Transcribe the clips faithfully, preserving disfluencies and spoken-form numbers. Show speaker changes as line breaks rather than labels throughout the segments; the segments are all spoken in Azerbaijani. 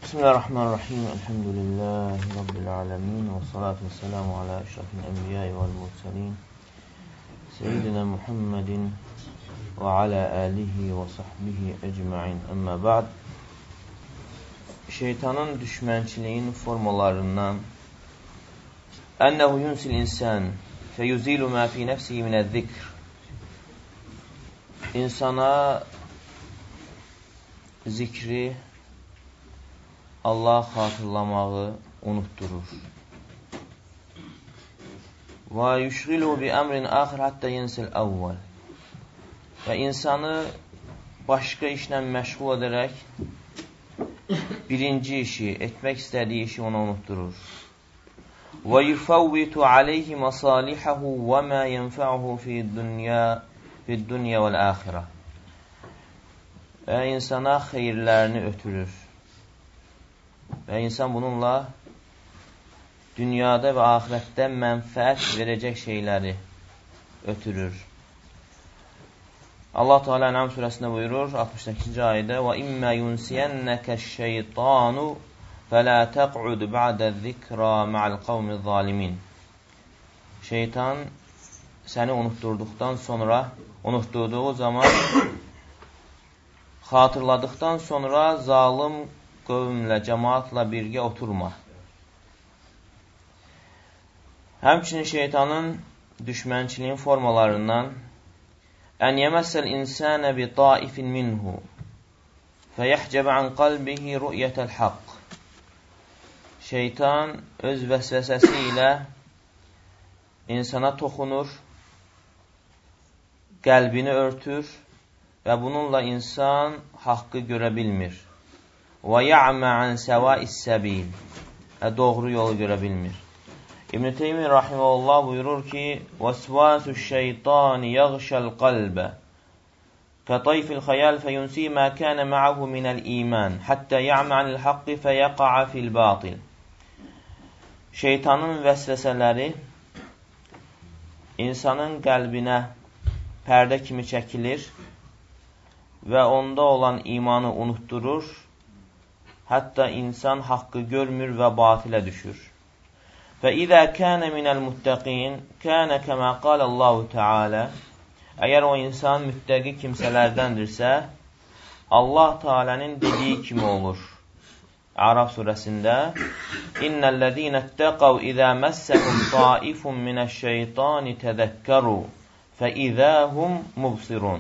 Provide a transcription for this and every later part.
Bismillahirrahmanirrahim. Elhamdülillahi Rabbil alemin. Və salatu və selamu ala əşrafil ənbiyai vəl mursalin. Seyyidina Muhammedin və ala alihi və sahbihi ecmain. Əmmə ba'd. Şeytanın düşmənçiliyin formalarından Ənəhu yunsil insan feyuzilu ma fi nəfsihi minəz-zikr. İnsana zikri, Allah xatırlamağı unutturur. Və yüşğilu bi əmrin axir hatta yensil əvvəl. Və insanı başqa işlə məşğul edərək birinci işi, etmək istədiyi işi ona unutturur. Və yufavvitu aleyhi masalihahu və ma yenfa'uhu fi dunya fi dunya vəl axirə. Və insana xeyirlərini ötürür. Və insan bununla dünyada və axirətdə mənfəət verəcək şeyləri ötürür. Allah Teala En'am surəsində buyurur altmış səkkizinci ayədə: "Və immə yunsiyennəkəş-şeytanu fələ təq'ud ba'də-zikra ma'al-qavmi-zalimin." Şeytan səni unutturduqdan sonra, unutturduğu zaman, xatırladıqdan sonra zalım qövmlə, cəmaatla birgə oturma. Həmçinin şeytanın düşmənçiliyin formalarından ən yəməssəl insənə bi taifin minhu fəyəhcəbə an qalbihi rü'yətəl haqq. Şeytan öz vəsvəsəsi ilə insana toxunur, qəlbini örtür və bununla insan haqqı görə bilmir. Və ya'mə an səva'is səbil. Doğru yolu görə bilmir. İbn-i Teymiyyə rahimehullah buyurur ki: "Vəsvəsü'ş-şeytani yəğşəl qalbə kətayfil xəyal feyunsi mə kənə ma'ahu minəl iman, həttə ya'mə anil haqqi fəyəqa'a fil batil." Şeytanın vəsvəsələri insanın qəlbinə pərdə kimi çəkilir və onda olan imanı unutturur. Hətta insan haqqı görmür və batilə düşür. Və izə kənə minəl muttəqin, kənə kəmə qalallahu Teala. Əgər o insan müttəqi kimsələrdəndirsə, Allah Teala'nın dediyi kimi olur. Əraf surəsində: "İnnellezînettəqav izə məssəhum taifun minəş-şeytani təzəkkəru fəizəhum mubsirun."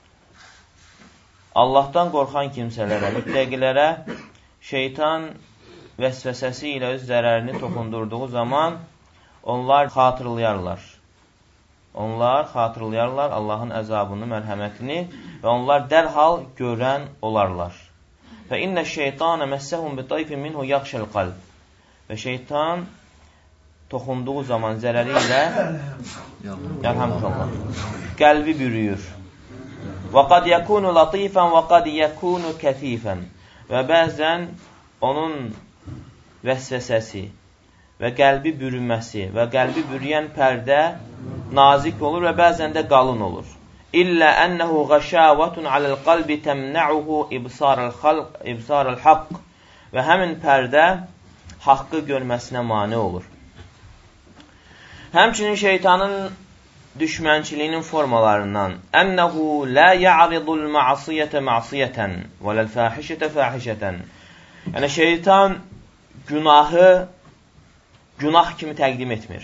Allahdan qorxan kimsələrə, müttəqilərə şeytan vəsvəsəsi ilə öz zərərini toxundurduğu zaman onlar xatırlayarlar. Onlar xatırlayarlar Allahın əzabını, mərhəmətini və onlar dərhal görən olarlar. Və innə şeytanə məssəhum bi tayfin minhu yaxşəl qalb. Və şeytan toxunduğu zaman zərəri ilə Elhamdülillah, qəlbi bürüyür. Və qad yəkunu latifən və qad yəkunu kəthifən. Və bəzən onun vəsvəsəsi və qəlbi bürünməsi və qəlbi bürüyən pərdə nazik olur və bəzən də qalın olur. İllə ənəhu qəşəvətun aləl qalbi təmnəuhu ibsarəl haqq. Və həmin pərdə haqqı görməsinə mane olur. Həmçinin şeytanın düşmənçiliyinin formalarından ənəhu lə ya'ridul ma'asiyyətə ma'asiyyətən və ləl fəhişətə fəhişətən. Yəni şeytan günahı günah kimi təqdim etmir.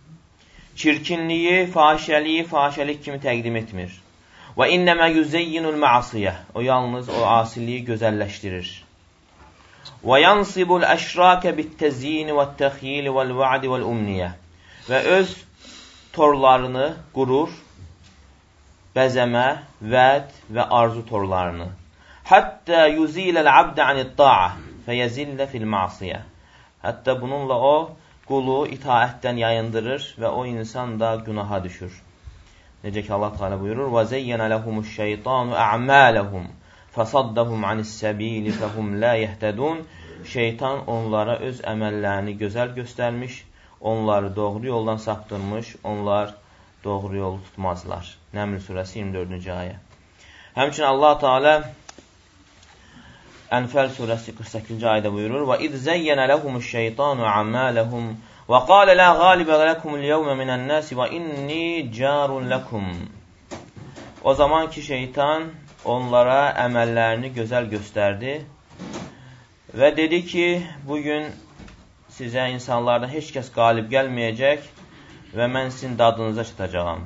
Çirkinliyi, fahişəliyi fahişəlik kimi təqdim etmir. Və innəmə yüzeyyinul ma'asiyyə. O yalnız o asiliyi gözəlləşdirir. Və yansibul əşrəkə bittəzyini və təxyili vəl va'di vəl umniyyə. Və öz torlarını qurur, bəzəmə, vəd və arzu torlarını. Həttə yuziləl abdə anid-da'a fəyəzillə fil ma'asiyyə. Hətta bununla o qulu itaətdən yayındırır və o insan da günaha düşür. Necə ki Allah Teala buyurur: "Və zeyyənə lehumuş-şeytanu a'maləhum fasaddahum anis-səbili fəhum la yehtədun." Şeytan onlara öz əməllərini gözəl göstərmiş, onları doğru yoldan saptırmış, onlar doğru yolu tutmazlar. Nəml surəsi iyirmi dördüncü ayə. Həmçinin Allah Teala Ənfəl surəsi qırx səkkizinci ayədə buyurur: "Və iz zeyyana lahumuş-şeytanu a'malahum və qala la ghaliba lakumul yawma minan-nas və inni jarun lakum." O zaman ki şeytan onlara əməllərini gözəl göstərdi və dedi ki, bugün sizə insanlardan heç kəs qalib gəlməyəcək və mən sizin dadınıza çatacağam.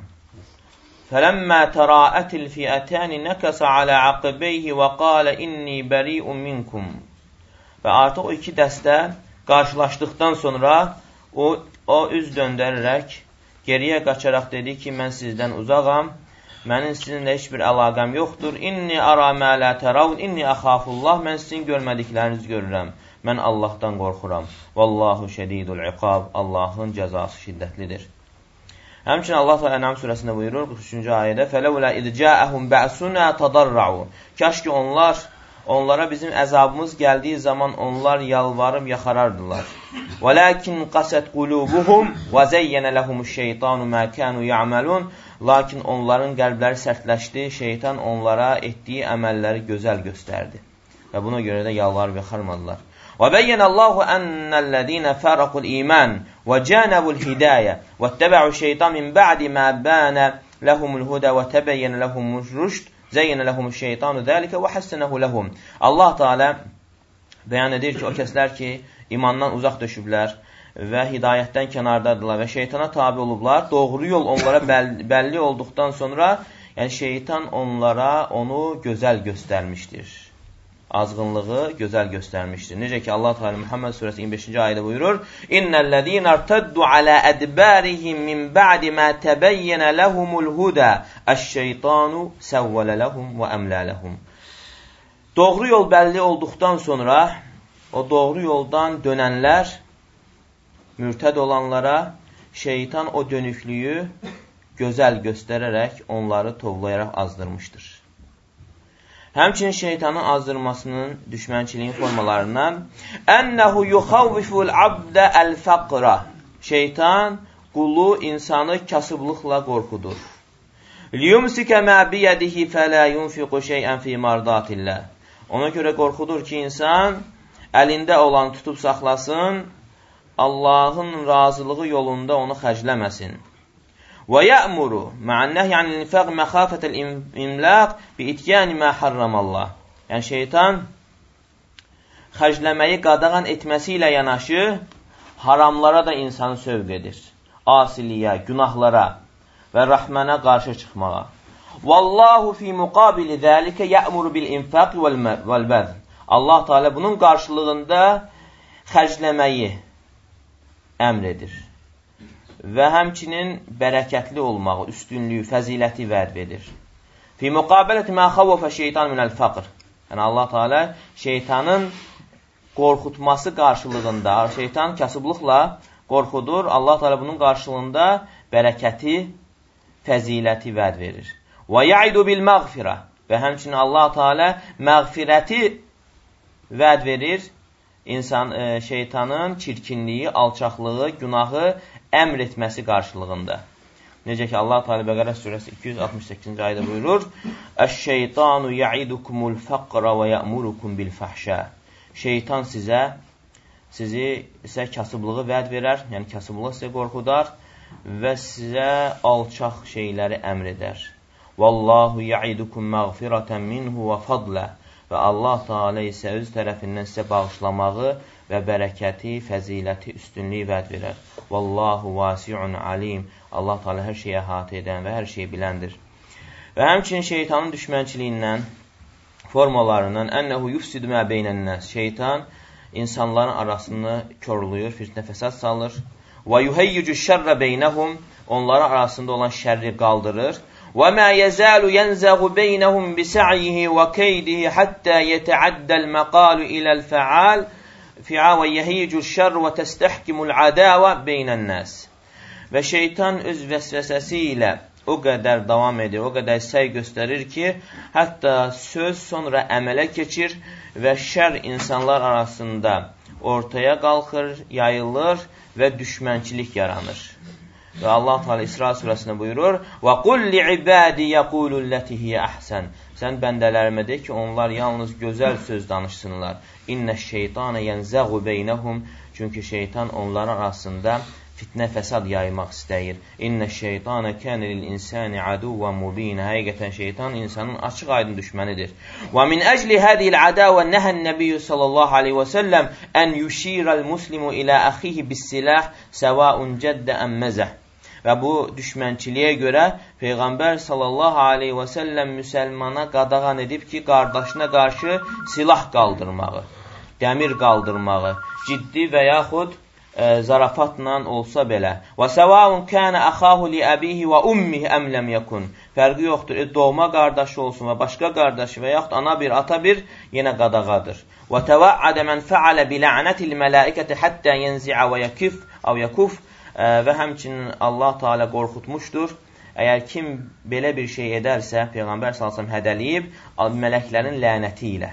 فَلَمَّا تَرَاءَتِ الْفِئَتَانِ نَكَسَ عَلَى عَقِبَيْهِ وَقَالَ إِنِّي بَرِيءٌ مِنْكُمْ. Və artıq o iki dəstə qarşılaşdıqdan sonra o, o üz döndərərək, geriyə qaçaraq dedi ki, mən sizdən uzağam, mənim sizinlə heç bir əlaqəm yoxdur. İnni ara mə la təravun, inni əxafullah, mən sizin görmədiklərinizi görürəm. Mən Allahdan qorxuram. Vallahu şədidul iqab, Allahın cəzası şiddətlidir. Həmçinin Allah Teala Ən'am surəsində buyurur, qırx üçüncü ayədə: "Fələvlə iz ca'ahum ba'suna tadarra'u." Kaş ki onlar onlara bizim əzabımız gəldiyi zaman onlar yalvarıb yaxarardılar. "Velakin qasat qulubuhum və zeyyana lahumuş-şeytanu ma kanu ya'malun." Lakin onların qəlbləri sərtləşdi, şeytan onlara etdiyi əməlləri gözəl göstərdi. Və buna görə də yalvarıb yaxarmadılar. وَبَيَّنَ اللّٰهُ أَنَّ الَّذ۪ينَ فَارَقُوا الْإِيمَانِ وَجَانَبُوا الْهِدَايَةِ وَاتَّبَعُوا الشَّيْطَانَ مِنْ بَعْدِ مَا بَانَ لَهُمُ الْهُدَى وَتَبَيَّنَ لَهُمُ الرُّشْدُ زَيَّنَ لَهُمُ الشَّيْطَانُ ذَلِكَ وَحَسَّنَهُ لَهُمْ. Allah Teala bəyan edir ki, o kəslər ki, imandan uzaq düşüblər və hidayətdən kənardadırlar və şeytana tabi olublar, doğru yol onlara bəlli olduqdan sonra, yəni şeytan onlara onu gözəl göstərmişdir. Azğınlığı gözəl göstərmişdir. Necə ki Allah Teala Muhammed surəsi iyirmi beşinci ayədə buyurur: "İnnellezîne irtaddu alâ edbārihim min ba'di mâ tebeyyene lehumul huda, eş-şeytanu sevvele lehum ve emlâ lehum." Doğru yol bəlli olduqdan sonra o doğru yoldan dönənlər, mürtəd olanlara şeytan o dönüklüyü gözəl göstərərək onları tovlayaraq azdırmışdır. Həmçinin şeytanın azdırmasının düşmənçiliyin formalarından "Ənnehu yuxavviful abdə el-faqra." Şeytan qulu, insanı kasıblıqla qorxudur. "Liyumsika ma biyadihi fala yunfiqu şey'an fi mardatillah." Ona görə qorxudur ki, insan əlində olan tutub saxlasın, Allahın razılığı yolunda onu xərcləməsin. وَيَأْمُرُ مَعَ النَّهْيِ عَنِ الْإِنْفَاقِ مَخَافَةَ الْإِمْلَاقِ بِإِتْيَانِ مَا حَرَّمَ اللّٰهِ. Yəni şeytan xərcləməyi qadağan etməsi ilə yanaşı haramlara da insanı sövq edir. Asiliyə, günahlara və rəhmənə qarşı çıxmağa. وَاللّٰهُ فِي مُقَابِلِ ذَٰلِكَ يَأْمُرُ بِالْإِنْفَاقِ وَالْبَذْلِ. Allah Teala bunun qarşılığında xərcləməyi əmr edir. Və həmçinin bərəkətli olmağı, üstünlüyü, fəziləti vəd edir. Fi muqabeləti mə xavvəfə şeytan minəl fəqr. Yəni Allah Teala şeytanın qorxutması qarşılığında, şeytan kasıblıqla qorxudur. Allah Teala bunun qarşılığında bərəkəti, fəziləti vəd verir. Və ya'idu bil məğfirə. Və həmçinin Allah Teala məğfirəti vəd verir. İnsan, e, şeytanın çirkinliyi, alçaqlığı, günahı əmr etməsi qarşılığında. Necə ki Allah Teala Bəqərə surəsi iki yüz altmış səkkizinci ayədə buyurur: "Əş-şeytanu ya'idukumul faqra və ya'murukum bil fahşa." Şeytan sizə sizi isə kasıblığı vəd verər, yəni kasıblıq sizə qorxudar və sizə alçaq şeyləri əmr edər. "Vallahu ya'idukum məğfiratan minhu və fadla." Və Allah Teala isə öz tərəfindən sizə bağışlamağı və bərəkəti, fəziləti, üstünlüyü vəd verər. Vallahu vasi'un alim. Allah Teala hər şeyə əhatə edən və hər şeyi biləndir. Və həmçinin şeytanın düşmənçiliyindən, formalarından ənəhu yufsidu mə beynən-nas. Şeytan insanların arasını körlüyür, fitnə fəsad salır. Və yuhayyicu şerra beynəhum. Onların arasında olan şərri qaldırır. وَمَا يَزَالُ يَنْزَغُ بَيْنَهُمْ بِسَعْيِهِ وَكَيْدِهِ حَتَّى يَتَعَدَّ الْمَقَالُ إِلَى الْفَعَالِ فِعَا وَيَهِيجُ الشَّرُّ وَتَسْتَحْكِمُ الْعَدَاوَ بَيْنَ النَّاسِ. Və şeytan öz vəsvəsəsi ilə o qədər davam edir, o qədər səy göstərir ki, hətta söz sonra əmələ keçir və şər insanlar arasında ortaya qalxır, yayılır və düşmənçilik yaranır. Və Allah Teala İsra surəsində buyurur: "Və qul li'ibadi yaqulu allati hiya ahsan." sən bəndələrimə de ki, onlar yalnız gözəl söz danışsınlar. İnnəş-şeytana yənzəğu beynəhum. Çünki şeytan onlar arasında fitnə fəsad yaymaq istəyir. İnnəş-şeytana kənə lil-insani aduwwan mubina. Həqiqətən şeytan insanın açıq aydın düşmənidir. Və min əcli hədil adawa nəhən-nəbiyyu sallallahu aleyhi və səlləm ən yuşirəl-muslimu ilə əxihi bis-silah səvaun cəddə əmməzəh. Və bu düşmənçiliyə görə Peyğəmbər sallallahu aleyhi və səlləm müsəlmana qadağan edib ki, qardaşına qarşı silah qaldırmağı, dəmir qaldırmağı, ciddi və yaxud e, zarafatla olsa belə. Və səvaun kənə əxahu li əbihi və ummihi əm ləm yəkun. Fərqi yoxdur, e, doğma qardaşı olsun və başqa qardaşı və yaxud ana bir, ata bir, yenə qadağadır. Və təvəədə mən fəalə bilə'nətil mələikəti həttə yənzi'ə və yəkif, əv yəkuf. Və həmçinin Allah Teala qorxutmuşdur. Əgər kim belə bir şey edərsə, Peyğəmbər sallallahu əleyhi və səlləm hədəliyib, mələklərin lənəti ilə.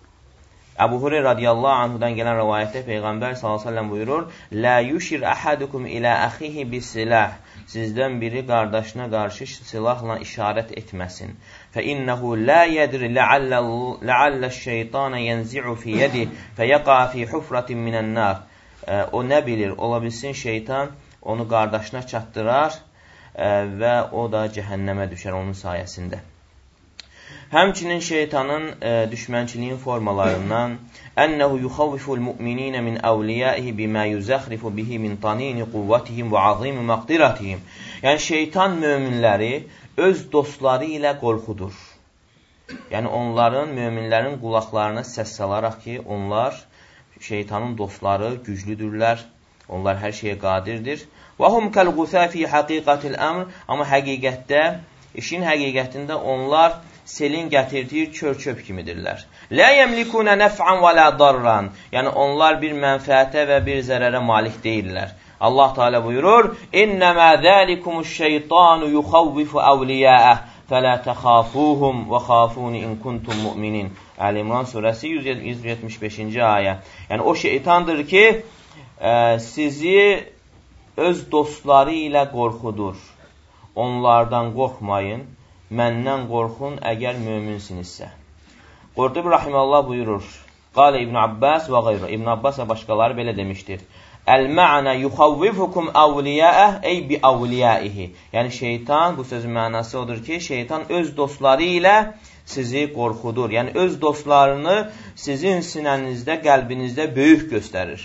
Əbu Hureyra radiyallahu anhudan gələn rivayətdə Peyğəmbər sallallahu əleyhi və səlləm buyurur: "La yushir ahadukum ila akhihi bis-silah." Sizdən biri qardaşına qarşı silahla işarət etməsin. Fə innehu la yadri la'alla-şeytana yanzi'u fi yadi feyaqa fi hufratin minan-nar. O nə bilir? Ola bilsin şeytan onu qardaşına çatdırar ə, və o da cəhənnəmə düşər onun sayəsində. Həmçinin şeytanın ə, düşmənçiliyin formalarından ənəhu yuxavviful mu'mininə min əvliyaihi bimə yuzaxrifu bihi min tanini quvvatihim və azimi məqdiratihim. Yəni şeytan möminləri öz dostları ilə qorxudur. Yəni onların, möminlərin qulaqlarına səs salaraq ki, onlar şeytanın dostları güclüdürlər, onlar hər şeyə qadirdir. Və hum kal-gusa fi haqiqatil amr. Amma həqiqətdə, işin həqiqətində onlar selin gətirdiyi çör-çöp kimidirlər. La yemlikuna naf'an və la darran. Yəni onlar bir mənfəətə və bir zərərə malik deyillər. Allah Teala buyurur: "İnnema zalikumuş-şeytanu yuxavvifu awliya'ah, fala takhafuhum və khafuni in kuntum mu'minin." Əl-İmran surəsi yüz yetmiş beşinci ayə. Yəni o şeytandır ki, ə, sizi öz dostları ilə qorxudur. Onlardan qorxmayın, məndən qorxun əgər möminsinizsə. Qurtubi rahimehullah buyurur: "Qale İbn Abbas və qeyru." İbn Abbas və başqaları belə demişdir. "El-ma'na yuxavvifukum awliya'ah ey bi awliyaihi." Yəni şeytan, bu sözün mənası odur ki, şeytan öz dostları ilə sizi qorxudur. Yəni öz dostlarını sizin sinənizdə, qəlbinizdə böyük göstərir.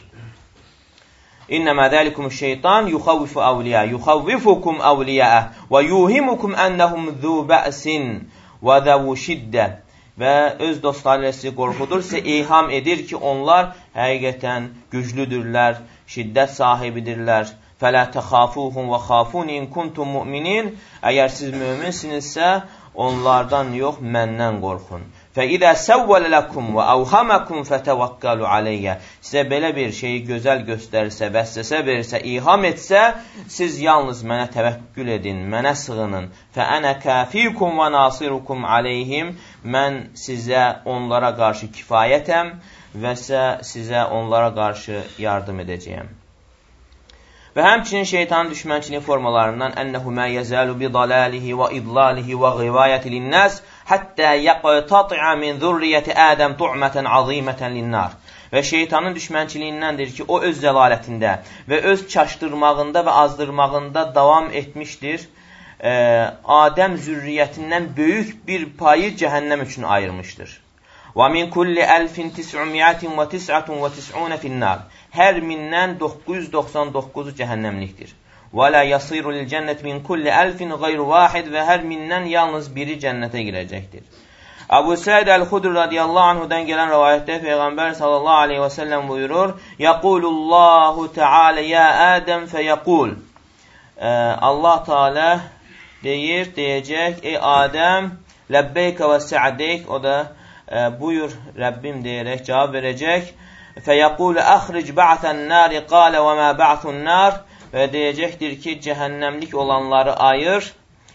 İnnəmə zəlikumu-şeytan yuxavvifu awliya, yuxavvifukum awliya və yuhimukum ennəhum zu bə'sin və zəvu şiddə. Və öz dostları ilə sizi qorxudur, sizə ilham edir ki, onlar həqiqətən güclüdürlər, şiddət sahibidirlər. Fələ təxafuhum və xafuni in kuntum mu'minin. Əgər siz möminsinizsə, onlardan yox, məndən qorxun. Fəidə səvvələ ləkum və əvhəməkum fətəvəkkəlu aleyyə. Sizə belə bir şeyi gözəl göstərsə, vəssəsə versə, ilham etsə, siz yalnız mənə təvəkkül edin, mənə sığının. Fəənə kəfikum və nasirukum aleyhim. Mən sizə onlara qarşı kifayətəm və sizə onlara qarşı yardım edəcəyəm. Və həmçinin şeytanın düşmənçiliyin formalarından ənəhu mə yəzəlu bi dalalihi və idlalihi və qivayəti linnəs həttə yəqtati'a min zurriyyəti Ədəm tu'mətən azimətən linnar. Və şeytanın düşmənçiliyindəndir ki, o öz zəlalətində və öz çaşdırmağında və azdırmağında davam etmişdir. Ə, Adəm zürriyyətindən böyük bir payı cəhənnəm üçün ayırmışdır. Və min kulli əlfin tis'umiyyətin və tis'atun və tis'unə finnar. Hər mindən doqquz yüz doxsan doqquzu cəhənnəmlikdir. Və la yasiru lil cənnət min kulli əlfin qeyru vahid. Və hər mindən yalnız biri cənnətə girəcəkdir. Əbu Səid Əl-Xudri radiyallahu anhudan gələn rivayətdə Peyğəmbər sallallahu aleyhi və səlləm buyurur: "Yəqulullahu Teala ya Ədəm fəyəqul." Allah Teala deyir, deyəcək: "Ey Adəm, ləbbeykə və sə'deyk." O da buyur Rəbbim deyərək cavab verəcək. Fəyəqulu əxric ba'sən nari qalə və mə ba'sun nar. Və deyəcəkdir ki, cəhənnəmlik olanları ayır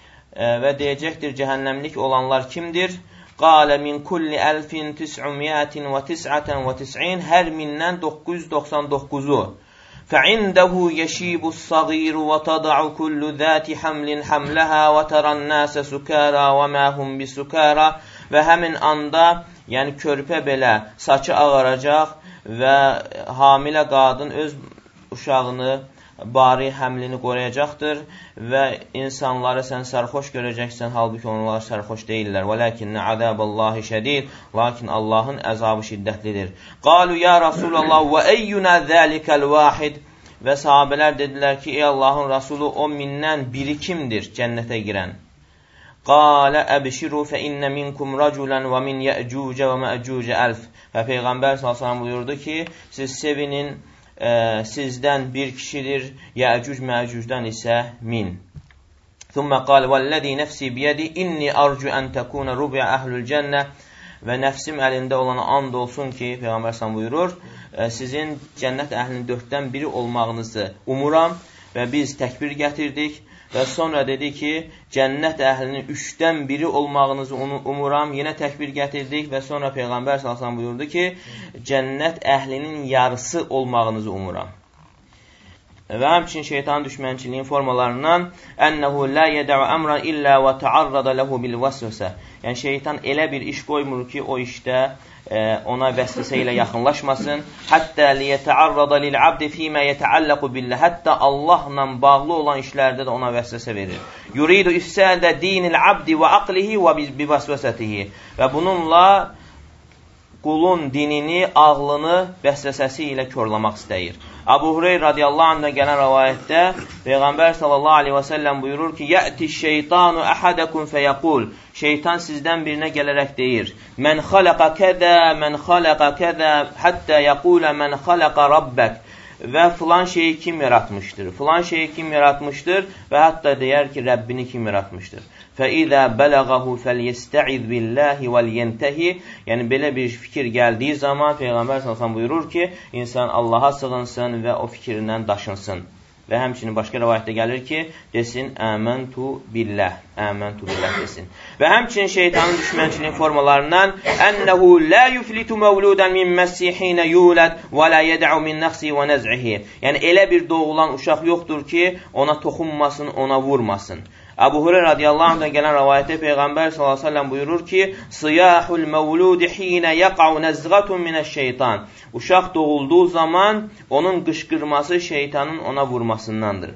və deyəcəkdir, cəhənnəmlik olanlar kimdir? Qalə min kulli əlfin tis'umiyyətin və tis'ətən və tis'in. Hər mindən doqquz yüz doxsan doqquzu. Fəindəhu yəşibus sagiru və tada'u kullu zəti hamlin hamləhə və tərən nəsə sukara və məhum bisukara. və həmin anda, yəni körpə belə saçı ağaracaq və hamilə qadın öz uşağını, bari həmlini qoruyacaqdır və insanları sən sərxoş görəcəksən, halbuki onlar sərxoş deyirlər. وَلَكِنَّ عَذَابَ اللّٰهِ شَدِيدٌ Lakin Allahın əzabı şiddətlidir. قَالُوا يَا رَسُولَ اللّٰهِ وَأَيُّنَا ذَٰلِكَ الْوَاحِدِ Və sahabələr dedilər ki, ey Allahın Rasulü, o mindən biri kimdir cənnətə girən? Qalə əbşiru fə innə minkum rəculən və min yəcucə və məcucə əlf. Və Peyğəmbər sallallahu əleyhi və səlləm buyurdu ki, siz sevinin, e, sizdən bir kişidir, yəcuc məcucdən isə min. Thumma qalə vəlləzi nəfsi biyədi inni arju ən təkuna rubiə əhlül cənnə. Və nəfsim əlində olan and olsun ki, Peyğəmbər sallallahu buyurur, sizin cənnət əhlinin dörddən biri olmağınızı umuram və biz təkbir gətirdik və sonra dedi ki, cənnət əhlinin üçdən biri olmağınızı umuram, yenə təkbir gətirdik və sonra Peyğəmbər sallallahu əleyhi və səlləm buyurdu ki, cənnət əhlinin yarısı olmağınızı umuram. Və həmçinin şeytanın düşmənçiliyin formalarından ənəhu la yədəu əmran illə və təarrada ləhu bil vəsvəsə. Yəni şeytan elə bir iş qoymur ki, o işdə e, ona vəsvəsə ilə yaxınlaşmasın. Həttə liyətəarrada lil abdi fīmə yətəalləqu billə. Hətta Allahla bağlı olan işlərdə də ona vəsvəsə verir. Yuridu ifsədə dinil abdi və aqlihi və bi vəsvəsətihi. Və bununla qulun dinini, ağlını vəsvəsəsi ilə körlamaq istəyir. Abu Hureyr radiyallahu anh'dan gələn rəvayətdə Peyğəmbər sallallahu aleyhi və səlləm buyurur ki, Yəti şeytanu əhədəkum fəyəqul. Şeytan sizdən birinə gələrək deyir, Mən xaləqə kədə, mən xaləqə kədə, həttə yəqulə mən xaləqə rabbək. Və filan şeyi kim yaratmışdır? Filan şeyi kim yaratmışdır? Və hətta deyər ki, Rəbbini kim yaratmışdır? فَإِذَا بَلَغَهُ فَلْيَسْتَعِذْ بِاللّٰهِ وَالْيَنْتَهِ Yəni, belə bir fikir gəldiyi zaman Peyğəmbər sallallahu buyurur ki, insan Allaha sığınsın və o fikrindən daşınsın. Və həmçinin başqa rəvayətdə gəlir ki, desin, əməntu billəh, əməntu billəh desin. Və həmçinin şeytanın düşmənçiliyin formalarından ənəhu lə yuflitu məvludən min məsihinə yuləd və lə yədəu min nəxsi və nəz'ihi. Yəni, elə bir doğulan uşaq yoxdur ki, ona toxunmasın, ona vurmasın. Abu Hureyre radiyallahu anh'dan gələn rəvayətdə Peyğəmbər sallallahu aleyhi və səlləm buyurur ki, Siyahul məvludi hinə yəqa'u nəzğatun minəş-şeytan. Uşaq doğulduğu zaman onun qışqırması şeytanın ona vurmasındandır.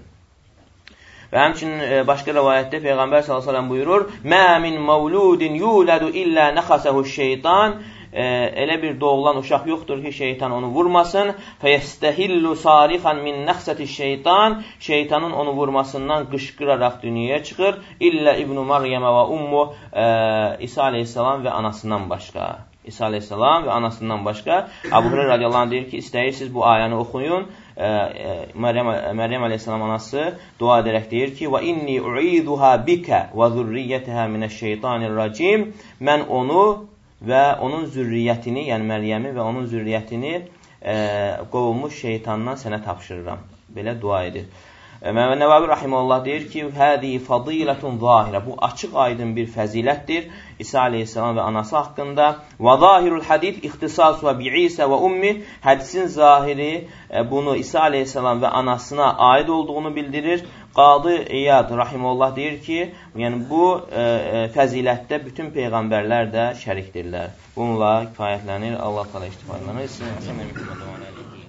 Və həmçinin başqa rəvayətdə Peyğəmbər sallallahu aleyhi və səlləm buyurur, Mə min məvludin yulədu illə nəxəsəhu-şeytan. E, elə bir doğulan uşaq yoxdur ki, şeytan onu vurmasın. Fəyəstəhillu sarixan min nəxsəti-şeytan. Şeytanın onu vurmasından qışqıraraq dünyaya çıxır. İllə İbn-i Maryəmə və Ummu e, İsa aleyhissalam və anasından başqa. İsa aleyhissalam və anasından başqa. Abu Hureyre radiyallahu anh deyir ki, istəyirsiniz bu ayəni oxuyun. E, e, Məryəm, Məryəm aleyhissalam anası dua edərək deyir ki, Və inni u'iduha bikə və zürriyyətəhə minəş-şeytanir-racim. Mən onu və onun zürriyyətini, yəni Məryəmi və onun zürriyyətini e, qovulmuş şeytandan sənə tapşırıram. Belə dua edir. Məmməd Nəvavi rahimehullah deyir ki, Həzi fadilətun zahirə. Bu açıq aydın bir fəzilətdir İsa aleyhissalam və anası haqqında. Və zahirul hadid ixtisasuha bi İsa və ummi. Hədisin zahiri e, bunu İsa aleyhissalam və anasına aid olduğunu bildirir. Qadı İyad rahimehullah deyir ki, yəni bu e, e, fəzilətdə bütün peyğəmbərlər də şərikdirlər. Bununla kifayətlənir. Allah təala istifadəni etsin.